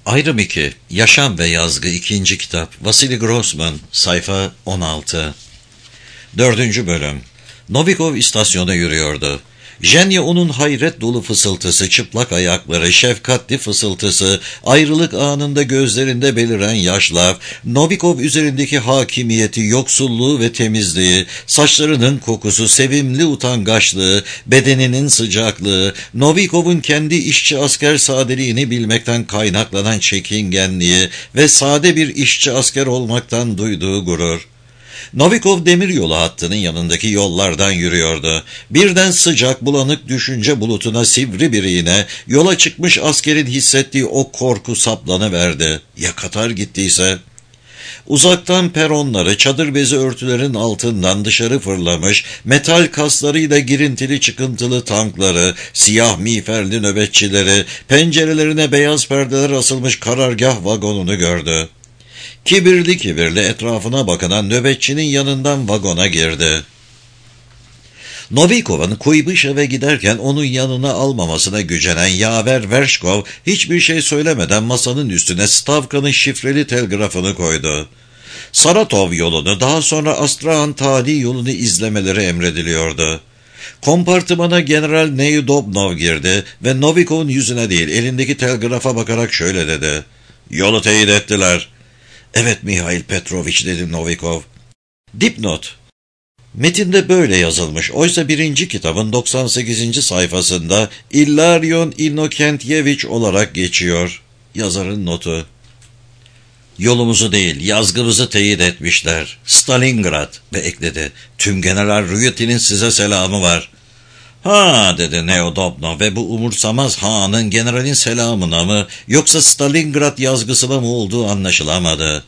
Ayrım 2. Yaşam ve Yazgı 2. kitap. Vasily Grossman. Sayfa 16. 4. bölüm. Novikov istasyona yürüyordu. Jenya onun hayret dolu fısıltısı, çıplak ayakları, şefkatli fısıltısı, ayrılık anında gözlerinde beliren yaşlar, Novikov üzerindeki hakimiyeti, yoksulluğu ve temizliği, saçlarının kokusu, sevimli utangaçlığı, bedeninin sıcaklığı, Novikov'un kendi işçi asker sadeliğini bilmekten kaynaklanan çekingenliği ve sade bir işçi asker olmaktan duyduğu gurur. Novikov demiryolu hattının yanındaki yollardan yürüyordu. Birden sıcak, bulanık düşünce bulutuna, sivri bir iğne, yola çıkmış askerin hissettiği o korku saplanıverdi. Ya Katar gittiyse? Uzaktan peronları, çadır bezi örtülerin altından dışarı fırlamış, metal kaslarıyla girintili çıkıntılı tankları, siyah miğferli nöbetçileri, pencerelerine beyaz perdeler asılmış karargah vagonunu gördü. Kibirli kibirli etrafına bakınan nöbetçinin yanından vagona girdi. Novikov'un Kuybışev'e giderken onun yanına almamasına gücenen yaver Vershkov hiçbir şey söylemeden masanın üstüne Stavka'nın şifreli telgrafını koydu. Saratov yolunu, daha sonra Astrahan tali yolunu izlemeleri emrediliyordu. Kompartımana General Neudobnov girdi ve Novikov'un yüzüne değil elindeki telgrafa bakarak şöyle dedi: "Yolu teyit ettiler." "Evet Mihail Petrovich," dedi Novikov. Dipnot. Metinde böyle yazılmış. Oysa 1. kitabın 98. sayfasında İllarion Innokentyevich olarak geçiyor. Yazarın notu. "Yolumuzu değil, yazgımızı teyit etmişler. Stalingrad," ve ekledi. "Tüm General Ryutin'in size selamı var." "Ha," dedi Neodobno ve bu umursamaz ha'nın generalin selamına mı yoksa Stalingrad yazgısına mı olduğu anlaşılamadı.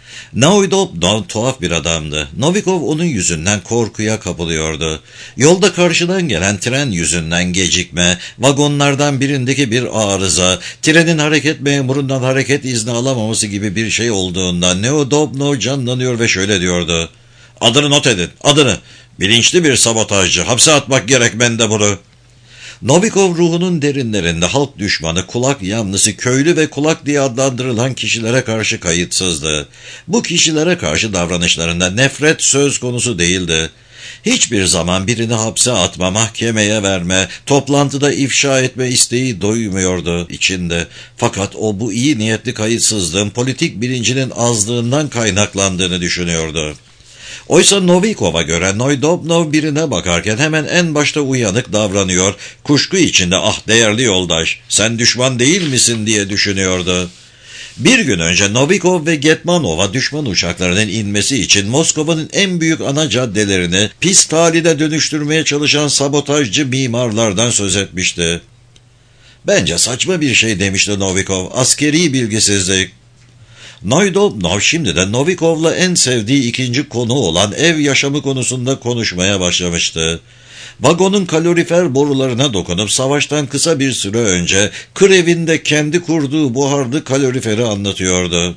Neodobno tuhaf bir adamdı. Novikov onun yüzünden korkuya kapılıyordu. Yolda karşıdan gelen tren yüzünden gecikme, vagonlardan birindeki bir arıza, trenin hareket memurundan hareket izni alamaması gibi bir şey olduğundan Neodobno canlanıyor ve şöyle diyordu: "Adını not edin, adını. Bilinçli bir sabotajcı, hapse atmak gerek Mendebur'u." Novikov ruhunun derinlerinde halk düşmanı, kulak yanlısı, köylü ve kulak diye adlandırılan kişilere karşı kayıtsızdı. Bu kişilere karşı davranışlarında nefret söz konusu değildi. Hiçbir zaman birini hapse atma, mahkemeye verme, toplantıda ifşa etme isteği doymuyordu içinde. Fakat o bu iyi niyetli kayıtsızlığın politik bilincinin azlığından kaynaklandığını düşünüyordu. Oysa Novikov'a göre Neudobnov birine bakarken hemen en başta uyanık davranıyor, kuşku içinde "Ah değerli yoldaş, sen düşman değil misin?" diye düşünüyordu. Bir gün önce Novikov ve Getmanov'a düşman uçaklarının inmesi için Moskova'nın en büyük ana caddelerini pis taline dönüştürmeye çalışan sabotajcı mimarlardan söz etmişti. "Bence saçma bir şey," demişti Novikov, "askeri bilgisizlik." Neudobnov şimdi de Novikov'la en sevdiği ikinci konu olan ev yaşamı konusunda konuşmaya başlamıştı. Vagonun kalorifer borularına dokunup savaştan kısa bir süre önce kır evinde kendi kurduğu buharlı kaloriferi anlatıyordu.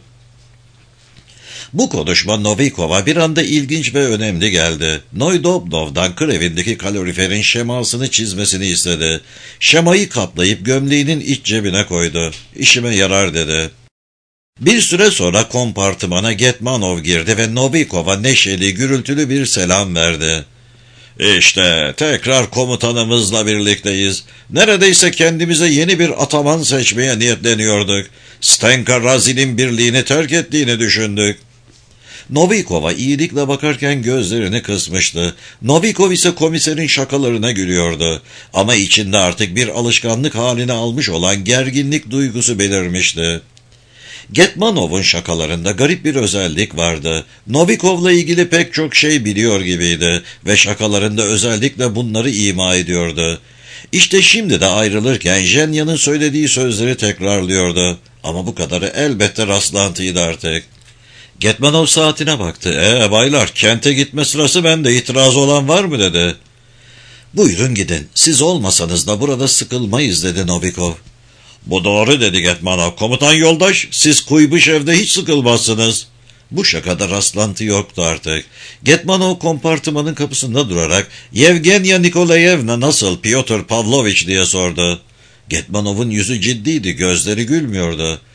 Bu konuşma Novikov'a bir anda ilginç ve önemli geldi. Neudobnov'dan kır evindeki kaloriferin şemasını çizmesini istedi. Şemayı katlayıp gömleğinin iç cebine koydu. "İşime yarar," dedi. Bir süre sonra kompartımana Getmanov girdi ve Novikov'a neşeli, gürültülü bir selam verdi. "İşte tekrar komutanımızla birlikteyiz. Neredeyse kendimize yeni bir ataman seçmeye niyetleniyorduk. Stenka Razi'nin birliğini terk ettiğini düşündük." Novikov'a iyilikle bakarken gözlerini kısmıştı. Novikov ise komiserin şakalarına gülüyordu. Ama içinde artık bir alışkanlık haline almış olan gerginlik duygusu belirmişti. Getmanov'un şakalarında garip bir özellik vardı. Novikov'la ilgili pek çok şey biliyor gibiydi ve şakalarında özellikle bunları ima ediyordu. İşte şimdi de ayrılırken Jenya'nın söylediği sözleri tekrarlıyordu. Ama bu kadarı elbette rastlantıydı artık. Getmanov saatine baktı. Baylar, kente gitme sırası bende, itiraz olan var mı?" dedi. "Buyurun gidin, siz olmasanız da burada sıkılmayız," dedi Novikov. "Bu doğru," dedi Getmanov. "Komutan yoldaş, siz Kuybışev'de hiç sıkılmazsınız." Bu şakada rastlantı yoktu artık. Getmanov kompartımanın kapısında durarak "Yevgenya Nikolayevna nasıl, Pyotr Pavlovich?" diye sordu. Getmanov'un yüzü ciddiydi, gözleri gülmüyordu.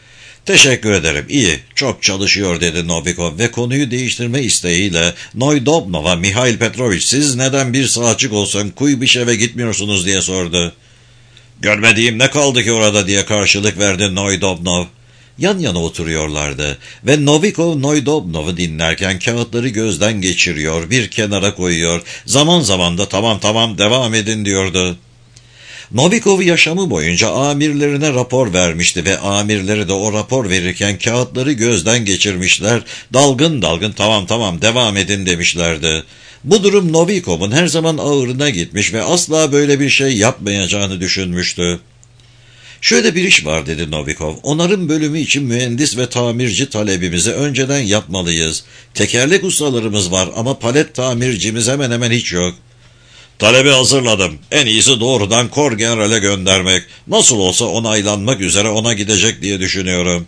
Teşekkür ederim, iyi, çok çalışıyor dedi Novikov ve konuyu değiştirme isteğiyle Noydobnov'a Mihail Petrovich siz neden bir saatçik olsun Kuybişev'e gitmiyorsunuz diye sordu. Görmediğim ne kaldı ki orada diye karşılık verdi Noydobnov. Yan yana oturuyorlardı ve Novikov Noydobnov'u dinlerken kağıtları gözden geçiriyor, bir kenara koyuyor, zaman zaman da tamam devam edin diyordu. Novikov yaşamı boyunca amirlerine rapor vermişti ve amirleri de o rapor verirken kağıtları gözden geçirmişler, dalgın dalgın tamam devam edin demişlerdi. Bu durum Novikov'un her zaman ağırına gitmiş ve asla böyle bir şey yapmayacağını düşünmüştü. Şöyle bir iş var dedi Novikov. Onarım bölümü için mühendis ve tamirci talebimizi önceden yapmalıyız. Tekerlek ustalarımız var ama palet tamircimiz hemen hemen hiç yok. Talebi hazırladım. En iyisi doğrudan Kor General'e göndermek. Nasıl olsa onaylanmak üzere ona gidecek diye düşünüyorum.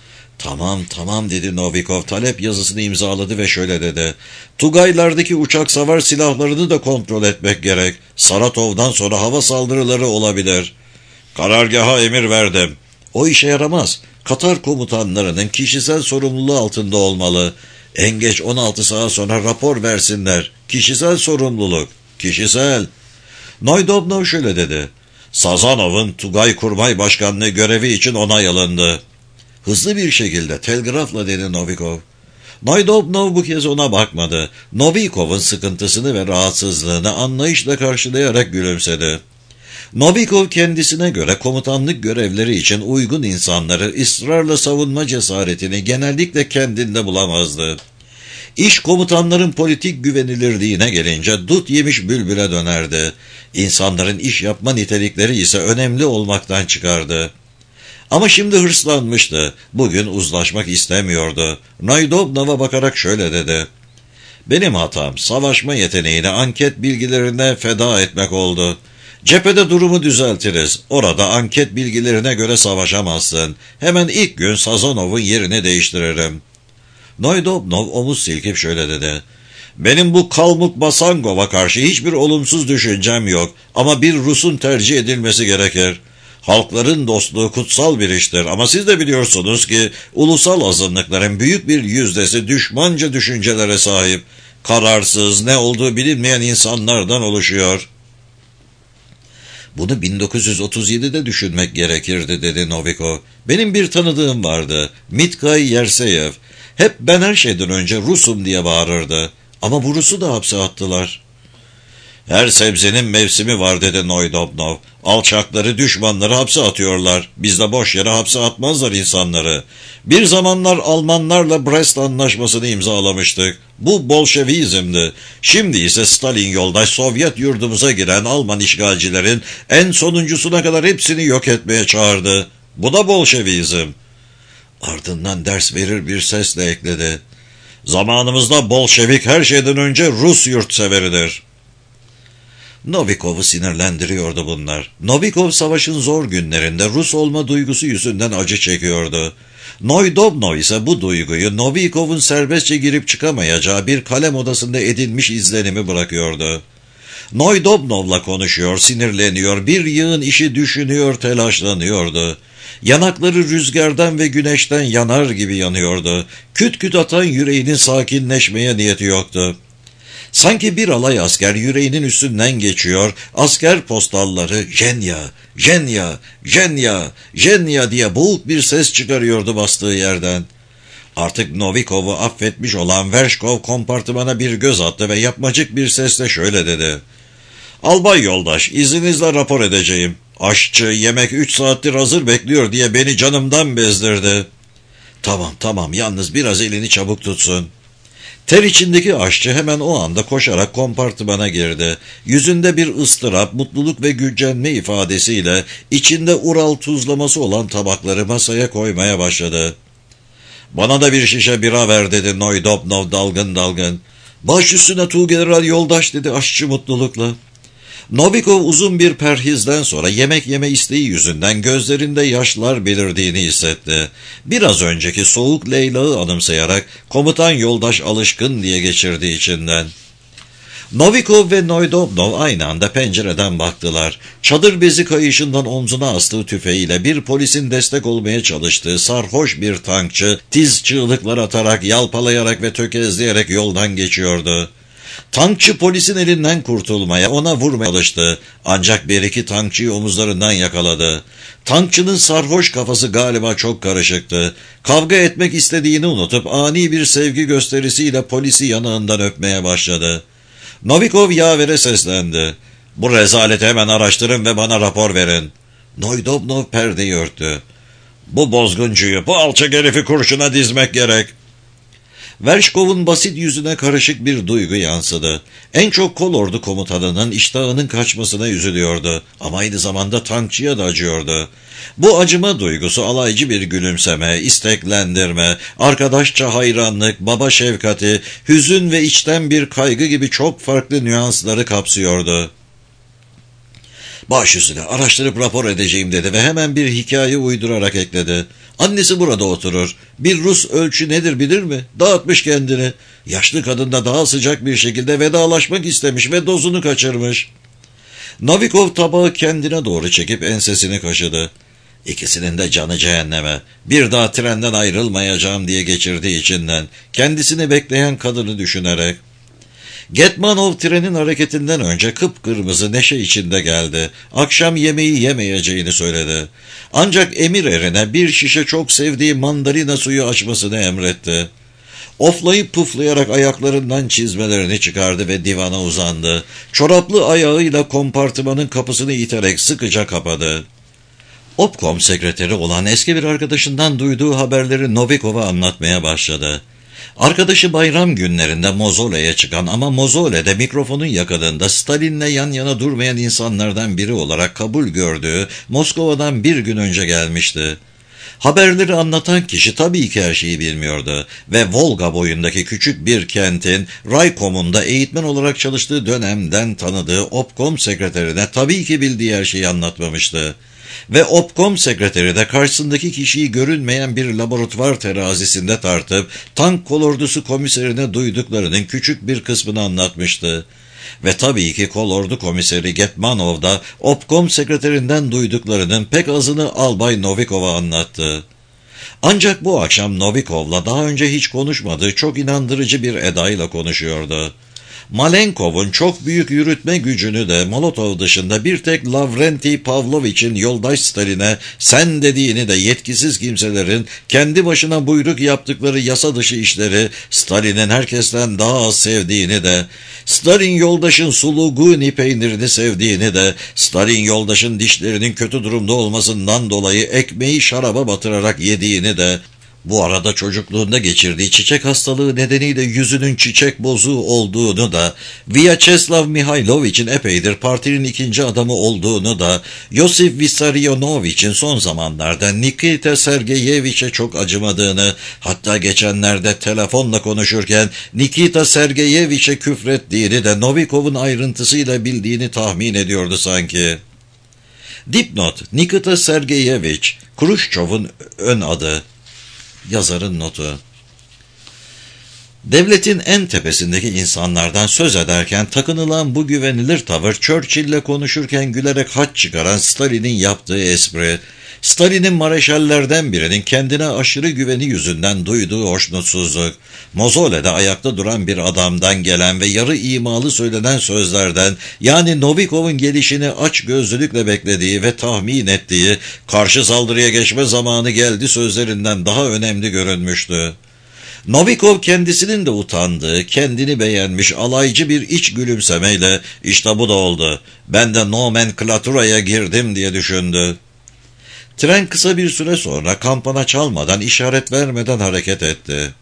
Tamam dedi Novikov. Talep yazısını imzaladı ve şöyle dedi. Tugaylardaki uçak savar silahlarını da kontrol etmek gerek. Saratov'dan sonra hava saldırıları olabilir. Karargaha emir verdim. O işe yaramaz. Katar komutanlarının kişisel sorumluluğu altında olmalı. En geç 16 saat sonra rapor versinler. Kişisel sorumluluk. Kişisel. Noydobnov şöyle dedi. Sazanov'un Tugay Kurmay Başkanlığı görevi için onay alındı. Hızlı bir şekilde telgrafla dedi Novikov. Noydobnov bu kez ona bakmadı. Novikov'un sıkıntısını ve rahatsızlığını anlayışla karşılayarak gülümsedi. Novikov kendisine göre komutanlık görevleri için uygun insanları ısrarla savunma cesaretini genellikle kendinde bulamazdı. İş komutanların politik güvenilirliğine gelince dut yemiş bülbüle dönerdi. İnsanların iş yapma nitelikleri ise önemli olmaktan çıkardı. Ama şimdi hırslanmıştı. Bugün uzlaşmak istemiyordu. Noydobnov'a bakarak şöyle dedi. Benim hatam savaşma yeteneğini anket bilgilerine feda etmek oldu. Cephede durumu düzeltiriz. Orada anket bilgilerine göre savaşamazsın. Hemen ilk gün Sazanov'un yerini değiştiririm. Noydobnov omuz silkip şöyle dedi. Benim bu Kalmuk Basangov'a karşı hiçbir olumsuz düşüncem yok. Ama bir Rus'un tercih edilmesi gerekir. Halkların dostluğu kutsal bir iştir ama siz de biliyorsunuz ki ulusal azınlıkların büyük bir yüzdesi düşmanca düşüncelere sahip. Kararsız, ne olduğu bilinmeyen insanlardan oluşuyor. Bunu 1937'de düşünmek gerekirdi dedi Novikov. Benim bir tanıdığım vardı. Mitkay Yerseyev. Hep ben her şeyden önce Rusum diye bağırırdı. Ama bu Rus'u da hapse attılar. Her sebzenin mevsimi var dedi Noydobnov. Alçakları, düşmanları hapse atıyorlar. Bizde boş yere hapse atmazlar insanları. Bir zamanlar Almanlarla Brest Anlaşması'nı imzalamıştık. Bu Bolşevizmdi. Şimdi ise Stalin yoldaş Sovyet yurdumuza giren Alman işgalcilerin en sonuncusuna kadar hepsini yok etmeye çağırdı. Bu da Bolşevizm. Ardından ders verir bir sesle ekledi. Zamanımızda Bolşevik her şeyden önce Rus yurtseveridir. Novikov'u sinirlendiriyordu bunlar. Novikov savaşın zor günlerinde Rus olma duygusu yüzünden acı çekiyordu. Noydobnov ise bu duyguyu Novikov'un serbestçe girip çıkamayacağı bir kalem odasında edinmiş izlenimi bırakıyordu. Noydobnov'la konuşuyor, sinirleniyor, bir yığın işi düşünüyor, telaşlanıyordu. Yanakları rüzgardan ve güneşten yanar gibi yanıyordu. Küt küt atan yüreğinin sakinleşmeye niyeti yoktu. Sanki bir alay asker yüreğinin üstünden geçiyor, asker postalları "Jenya, Jenya, Jenya, Jenya" diye boğuk bir ses çıkarıyordu bastığı yerden. Artık Novikov'u affetmiş olan Vershkov kompartımana bir göz attı ve yapmacık bir sesle şöyle dedi. Albay yoldaş, izninizle rapor edeceğim. Aşçı yemek 3 saattir hazır bekliyor diye beni canımdan bezdirdi. Tamam, yalnız biraz elini çabuk tutsun. Ter içindeki aşçı hemen o anda koşarak kompartımana girdi. Yüzünde bir ıstırap, mutluluk ve gücenme ifadesiyle içinde Ural tuzlaması olan tabakları masaya koymaya başladı. Bana da bir şişe bira ver dedi Noydobnov dalgın dalgın. Baş üstüne Tuğgeneral yoldaş dedi aşçı mutlulukla. Novikov uzun bir perhizden sonra yemek yeme isteği yüzünden gözlerinde yaşlar belirdiğini hissetti. Biraz önceki soğuk Leyla'yı anımsayarak komutan yoldaş alışkın diye geçirdi içinden. Novikov ve Noydobnov aynı anda pencereden baktılar. Çadır bezi kayışından omzuna astığı tüfeğiyle bir polisin destek olmaya çalıştığı sarhoş bir tankçı tiz çığlıklar atarak, yalpalayarak ve tökezleyerek yoldan geçiyordu. Tankçı polisin elinden kurtulmaya, ona vurmaya çalıştı. Ancak bir iki tankçıyı omuzlarından yakaladı. Tankçının sarhoş kafası galiba çok karışıktı. Kavga etmek istediğini unutup ani bir sevgi gösterisiyle polisi yanağından öpmeye başladı. Novikov yavere seslendi. "Bu rezaleti hemen araştırın ve bana rapor verin." Noydobnov perdeyi örttü. "Bu bozguncuyu, bu alçak herifi kurşuna dizmek gerek." Vershkov'un basit yüzüne karışık bir duygu yansıdı. En çok kolordu komutanının iştahının kaçmasına üzülüyordu ama aynı zamanda tankçıya da acıyordu. Bu acıma duygusu alaycı bir gülümseme, isteklendirme, arkadaşça hayranlık, baba şefkati, hüzün ve içten bir kaygı gibi çok farklı nüansları kapsıyordu. "Baş üstüne araştırıp rapor edeceğim" dedi ve hemen bir hikaye uydurarak ekledi. "Annesi burada oturur. Bir Rus ölçü nedir bilir mi? Dağıtmış kendini. Yaşlı kadın da daha sıcak bir şekilde vedalaşmak istemiş ve dozunu kaçırmış." Novikov tabağı kendine doğru çekip ensesini kaşıdı. "İkisinin de canı cehenneme. Bir daha trenden ayrılmayacağım" diye geçirdiği içinden, kendisini bekleyen kadını düşünerek. Getmanov trenin hareketinden önce kıpkırmızı neşe içinde geldi. Akşam yemeği yemeyeceğini söyledi. Ancak emir erine bir şişe çok sevdiği mandalina suyu açmasını emretti. Oflayıp puflayarak ayaklarından çizmelerini çıkardı ve divana uzandı. Çoraplı ayağıyla kompartımanın kapısını iterek sıkıca kapadı. Obkom sekreteri olan eski bir arkadaşından duyduğu haberleri Novikov'a anlatmaya başladı. Arkadaşı bayram günlerinde Mozole'ye çıkan ama Mozole'de mikrofonun yakadığında Stalin'le yan yana durmayan insanlardan biri olarak kabul gördüğü Moskova'dan bir gün önce gelmişti. Haberleri anlatan kişi tabii ki her şeyi bilmiyordu ve Volga boyundaki küçük bir kentin Raykom'unda eğitmen olarak çalıştığı dönemden tanıdığı Obkom sekreterine tabii ki bildiği her şeyi anlatmamıştı. Ve Obkom sekreteri de karşısındaki kişiyi görünmeyen bir laboratuvar terazisinde tartıp tank kolordusu komiserine duyduklarının küçük bir kısmını anlatmıştı. Ve tabii ki kolordu komiseri Getmanov da Obkom sekreterinden duyduklarının pek azını Albay Novikov'a anlattı. Ancak bu akşam Novikov'la daha önce hiç konuşmadığı çok inandırıcı bir edayla konuşuyordu. Malenkov'un çok büyük yürütme gücünü de Molotov dışında bir tek Lavrenti Pavlovich'in yoldaş Stalin'e sen dediğini de yetkisiz kimselerin kendi başına buyruk yaptıkları yasa dışı işleri Stalin'in herkesten daha az sevdiğini de, Stalin yoldaşın suluguni peynirini sevdiğini de, Stalin yoldaşın dişlerinin kötü durumda olmasından dolayı ekmeği şaraba batırarak yediğini de, bu arada çocukluğunda geçirdiği çiçek hastalığı nedeniyle yüzünün çiçek bozuğu olduğunu da, Vyacheslav Mihailovich'in epeydir partinin ikinci adamı olduğunu da, Yosif Vissarionovich'in son zamanlarda Nikita Sergeyevich'e çok acımadığını, hatta geçenlerde telefonla konuşurken Nikita Sergeyevich'e küfrettiğini de Novikov'un ayrıntısıyla bildiğini tahmin ediyordu sanki. Dipnot: Nikita Sergeyevich, Kruşçov'un ön adı. Yazarın notu. Devletin en tepesindeki insanlardan söz ederken takınılan bu güvenilir tavır, Churchill'le konuşurken gülerek haç çıkaran Stalin'in yaptığı espri, Stalin'in mareşallerden birinin kendine aşırı güveni yüzünden duyduğu hoşnutsuzluk, Mozole'de ayakta duran bir adamdan gelen ve yarı imalı söylenen sözlerden, yani Novikov'un gelişini açgözlülükle beklediği ve tahmin ettiği, karşı saldırıya geçme zamanı geldi sözlerinden daha önemli görünmüştü. Novikov kendisinin de utandığı, kendini beğenmiş alaycı bir iç gülümsemeyle işte bu da oldu, ben de nomenklaturaya girdim diye düşündü. Tren kısa bir süre sonra kampana çalmadan, işaret vermeden hareket etti.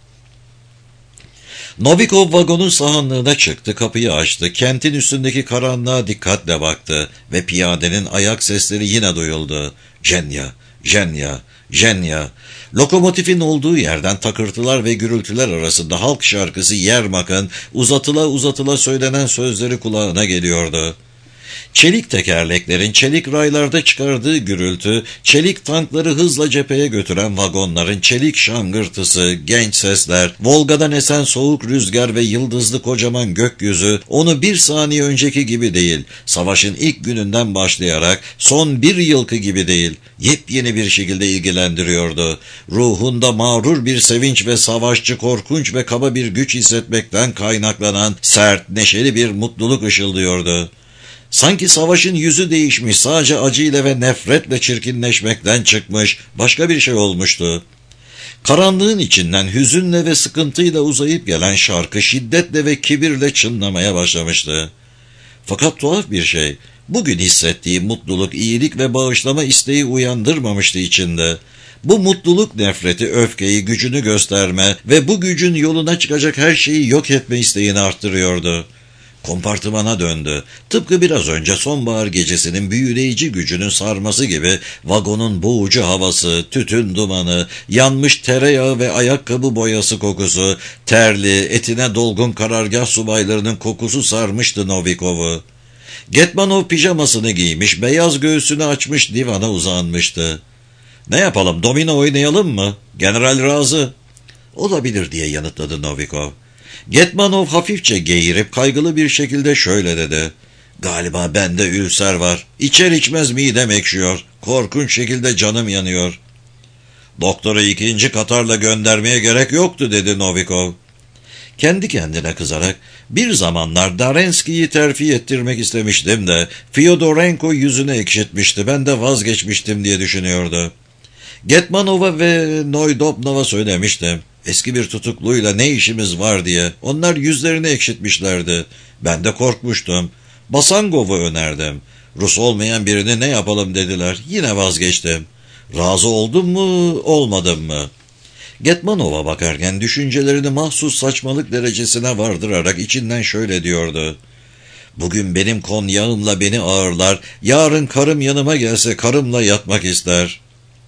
Novikov vagonun sahanlığına çıktı, kapıyı açtı, kentin üstündeki karanlığa dikkatle baktı ve piyadenin ayak sesleri yine duyuldu. Jenya, Jenya, Jenya. Lokomotifin olduğu yerden takırtılar ve gürültüler arasında halk şarkısı Yermak'ın uzatıla uzatıla söylenen sözleri kulağına geliyordu. Çelik tekerleklerin çelik raylarda çıkardığı gürültü, çelik tankları hızla cepheye götüren vagonların çelik şangırtısı, genç sesler, Volga'dan esen soğuk rüzgar ve yıldızlı kocaman gökyüzü onu bir saniye önceki gibi değil, savaşın ilk gününden başlayarak son bir yılki gibi değil, yepyeni bir şekilde ilgilendiriyordu. Ruhunda mağrur bir sevinç ve savaşçı korkunç ve kaba bir güç hissetmekten kaynaklanan sert, neşeli bir mutluluk ışıldıyordu. Sanki savaşın yüzü değişmiş, sadece acıyla ve nefretle çirkinleşmekten çıkmış, başka bir şey olmuştu. Karanlığın içinden hüzünle ve sıkıntıyla uzayıp gelen şarkı şiddetle ve kibirle çınlamaya başlamıştı. Fakat tuhaf bir şey, bugün hissettiği mutluluk, iyilik ve bağışlama isteği uyandırmamıştı içinde. Bu mutluluk nefreti, öfkeyi, gücünü gösterme ve bu gücün yoluna çıkacak her şeyi yok etme isteğini arttırıyordu. Kompartımana döndü. Tıpkı biraz önce sonbahar gecesinin büyüleyici gücünün sarması gibi vagonun boğucu havası, tütün dumanı, yanmış tereyağı ve ayakkabı boyası kokusu, terli, etine dolgun karargah subaylarının kokusu sarmıştı Novikov'u. Getmanov pijamasını giymiş, beyaz göğsünü açmış divana uzanmıştı. "Ne yapalım, domino oynayalım mı? General razı." "Olabilir," diye yanıtladı Novikov. Getmanov hafifçe geğirip kaygılı bir şekilde şöyle dedi: "Galiba bende ülser var. İçer içmez midem ekşiyor. Korkunç şekilde canım yanıyor." "Doktora 2. Katar'la göndermeye gerek yoktu," dedi Novikov. Kendi kendine kızarak, "Bir zamanlar Darenski'yi terfi ettirmek istemiştim de Fyodorenko yüzüne ekşitmişti, ben de vazgeçmiştim," diye düşünüyordu. Getmanov'a ve Noydobnov'a söylemiştim. Eski bir tutukluyla ne işimiz var diye. Onlar yüzlerini ekşitmişlerdi. Ben de korkmuştum. Basangov'u önerdim. Rus olmayan birini ne yapalım dediler. Yine vazgeçtim. Razı oldum mu, olmadım mı? Getmanov'a bakarken düşüncelerini mahsus saçmalık derecesine vardırarak içinden şöyle diyordu: "Bugün benim konyağımla beni ağırlar, yarın karım yanıma gelse karımla yatmak ister."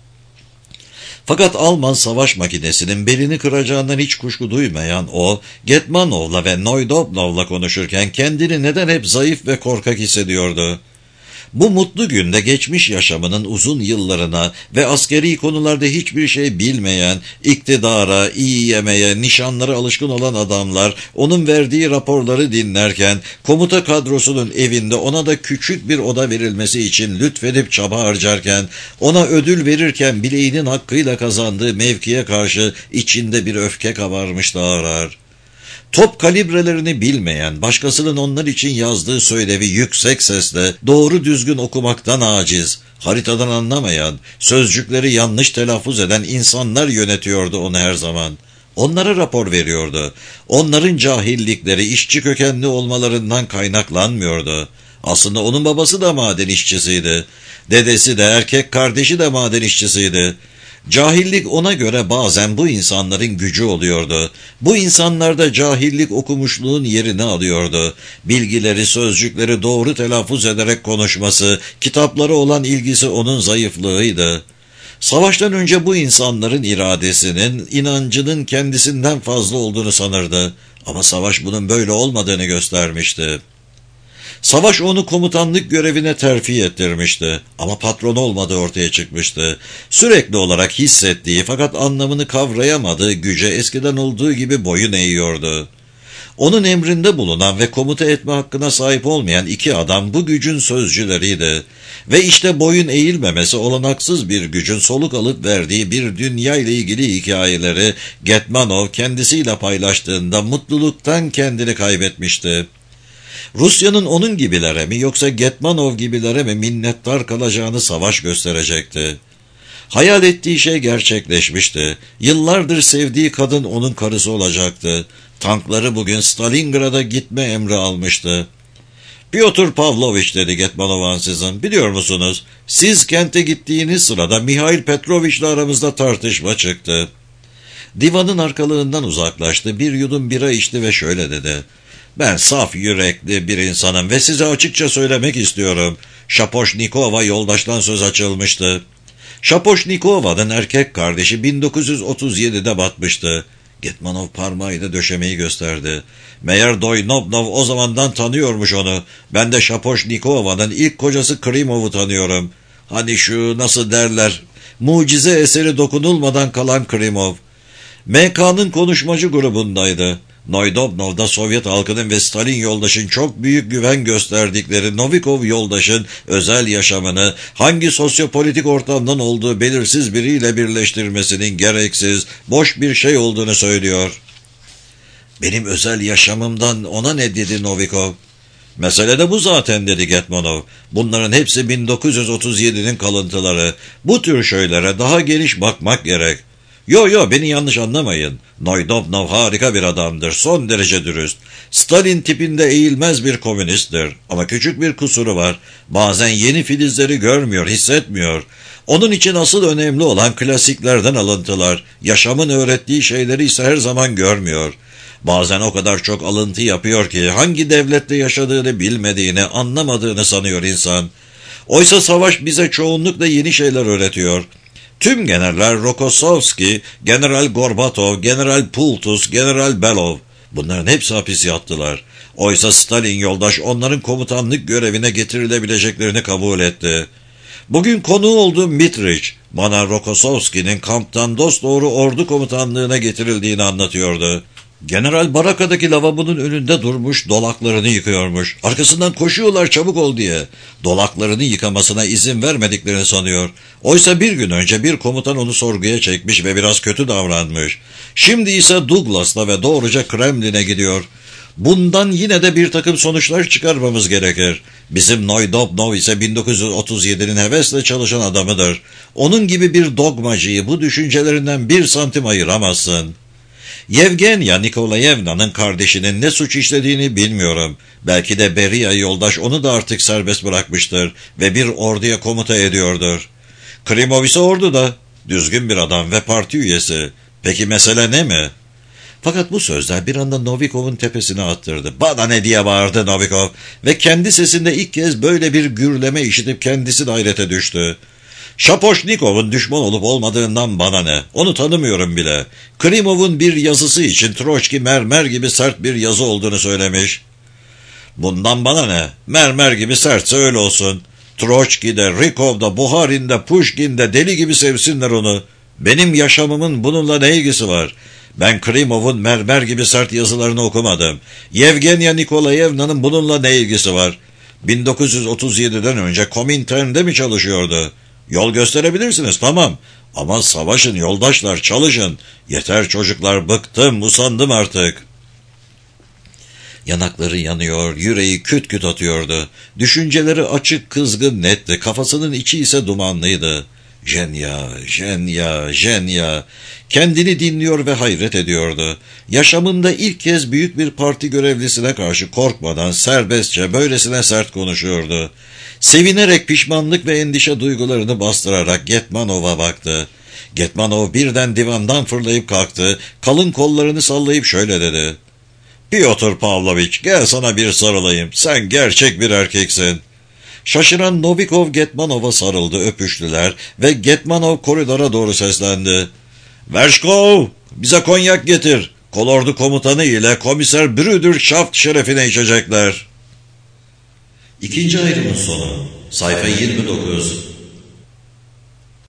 Fakat Alman savaş makinesinin belini kıracağından hiç kuşku duymayan o, Getmanov'la ve Noydobnov'la konuşurken kendini neden hep zayıf ve korkak hissediyordu? Bu mutlu günde geçmiş yaşamının uzun yıllarına ve askeri konularda hiçbir şey bilmeyen, iktidara, iyi yemeye, nişanlara alışkın olan adamlar onun verdiği raporları dinlerken, komuta kadrosunun evinde ona da küçük bir oda verilmesi için lütfedip çaba harcarken, ona ödül verirken bileğinin hakkıyla kazandığı mevkiye karşı içinde bir öfke kabarmıştı ağır. Top kalibrelerini bilmeyen, başkasının onlar için yazdığı söylevi yüksek sesle, doğru düzgün okumaktan aciz, haritadan anlamayan, sözcükleri yanlış telaffuz eden insanlar yönetiyordu onu her zaman. Onlara rapor veriyordu. Onların cahillikleri işçi kökenli olmalarından kaynaklanmıyordu. Aslında onun babası da maden işçisiydi. Dedesi de, erkek kardeşi de maden işçisiydi. Cahillik ona göre bazen bu insanların gücü oluyordu. Bu insanlarda cahillik okumuşluğun yerini alıyordu. Bilgileri, sözcükleri doğru telaffuz ederek konuşması, kitaplara olan ilgisi onun zayıflığıydı. Savaştan önce bu insanların iradesinin, inancının kendisinden fazla olduğunu sanırdı. Ama savaş bunun böyle olmadığını göstermişti. Savaş onu komutanlık görevine terfi ettirmişti ama patron olmadığı ortaya çıkmıştı. Sürekli olarak hissettiği fakat anlamını kavrayamadığı güce eskiden olduğu gibi boyun eğiyordu. Onun emrinde bulunan ve komuta etme hakkına sahip olmayan iki adam bu gücün sözcüleriydi. Ve işte boyun eğilmemesi olanaksız bir gücün soluk alıp verdiği bir dünya ile ilgili hikayeleri Getmanov kendisiyle paylaştığında mutluluktan kendini kaybetmişti. Rusya'nın onun gibilere mi yoksa Getmanov gibilere mi minnettar kalacağını savaş gösterecekti. Hayal ettiği şey gerçekleşmişti. Yıllardır sevdiği kadın onun karısı olacaktı. Tankları bugün Stalingrad'a gitme emri almıştı. "Pyotr Pavlovich," dedi Getmanov ansızın, "biliyor musunuz? Siz kente gittiğiniz sırada Mihail Petrovich'le aramızda tartışma çıktı." Divanın arkalığından uzaklaştı, bir yudum bira içti ve şöyle dedi: "Ben saf yürekli bir insanım ve size açıkça söylemek istiyorum. Shaposhnikova yoldaştan söz açılmıştı. Shaposhnikova'nın erkek kardeşi 1937'de batmıştı. Getmanov parmağıyla döşemeyi gösterdi. Meğer Doynobnov o zamandan tanıyormuş onu. Ben de Şapoşnikova'nın ilk kocası Krimov'u tanıyorum. Hani şu nasıl derler, mucize eseri dokunulmadan kalan Krimov. MK'nın konuşmacı grubundaydı. Noydobnov da Sovyet halkının ve Stalin yoldaşın çok büyük güven gösterdikleri Novikov yoldaşın özel yaşamını hangi sosyopolitik ortamdan olduğu belirsiz biriyle birleştirmesinin gereksiz, boş bir şey olduğunu söylüyor. Benim özel yaşamımdan ona ne dedi Novikov? Mesele de bu zaten dedi Getmanov. Bunların hepsi 1937'nin kalıntıları. Bu tür şeylere daha geniş bakmak gerek. Yo beni yanlış anlamayın. Noydobnov harika bir adamdır. Son derece dürüst. Stalin tipinde eğilmez bir komünisttir. Ama küçük bir kusuru var. Bazen yeni filizleri görmüyor, hissetmiyor. Onun için asıl önemli olan klasiklerden alıntılar. Yaşamın öğrettiği şeyleri ise her zaman görmüyor. Bazen o kadar çok alıntı yapıyor ki hangi devlette yaşadığını bilmediğini, anlamadığını sanıyor insan. Oysa savaş bize çoğunlukla yeni şeyler öğretiyor. Tüm generaller Rokossovski, General Gorbatov, General Pultus, General Belov, bunların hepsi hapis yattılar. Oysa Stalin yoldaş onların komutanlık görevine getirilebileceklerini kabul etti. Bugün konu olduğum Mitrich, bana Rokossovski'nin kamptan dosdoğru ordu komutanlığına getirildiğini anlatıyordu. General Baraka'daki lavabonun önünde durmuş, dolaklarını yıkıyormuş. Arkasından koşuyorlar çabuk ol diye. Dolaklarını yıkamasına izin vermediklerini sanıyor. Oysa bir gün önce bir komutan onu sorguya çekmiş ve biraz kötü davranmış. Şimdi ise Douglas'la ve doğruca Kremlin'e gidiyor. Bundan yine de bir takım sonuçlar çıkarmamız gerekir. Bizim Noydobnov ise 1937'nin hevesle çalışan adamıdır. Onun gibi bir dogmacıyı bu düşüncelerinden 1 santim ayıramazsın. Yevgenya Nikolayevna'nın kardeşinin ne suç işlediğini bilmiyorum. Belki de Beria yoldaş onu da artık serbest bırakmıştır ve bir orduya komuta ediyordur. Krimov ise orduda. Düzgün bir adam ve parti üyesi. Peki mesele ne mi? Fakat bu sözler bir anda Novikov'un tepesine attırdı. Bana ne diye bağırdı Novikov ve kendi sesinde ilk kez böyle bir gürleme işitip kendisi de hayrete düştü. Şapoşnikov'un düşman olup olmadığından bana ne? Onu tanımıyorum bile. Krimov'un bir yazısı için Troçki mermer gibi sert bir yazı olduğunu söylemiş. Bundan bana ne? Mermer gibi sertse öyle olsun. Troçki'de, Rikov'da, Buharin'de, Pushkin'de deli gibi sevsinler onu. Benim yaşamımın bununla ne ilgisi var? Ben Krimov'un mermer gibi sert yazılarını okumadım. Yevgenya Nikolayevna'nın bununla ne ilgisi var? 1937'den önce Komintern'de mi çalışıyordu? Yol gösterebilirsiniz, tamam. Ama savaşın yoldaşlar, çalışın. Yeter çocuklar, bıktım, usandım artık. Yanakları yanıyor, yüreği küt küt atıyordu. Düşünceleri açık, kızgın, netti. Kafasının içi ise dumanlıydı. Jenya. Kendini dinliyor ve hayret ediyordu. Yaşamında ilk kez büyük bir parti görevlisine karşı korkmadan, serbestçe, böylesine sert konuşuyordu. Sevinerek pişmanlık ve endişe duygularını bastırarak Getmanov'a baktı. Getmanov birden divandan fırlayıp kalktı, kalın kollarını sallayıp şöyle dedi. Pyotr Pavlovich, gel sana bir sarılayım, sen gerçek bir erkeksin. Şaşıran Novikov Getmanov'a sarıldı, öpüştüler ve Getmanov koridora doğru seslendi. Vershkov, bize konyak getir. Kolordu komutanı ile komiser Brüder Şaft şerefine içecekler. İkinci ayrımın sonu. Sayfa 29.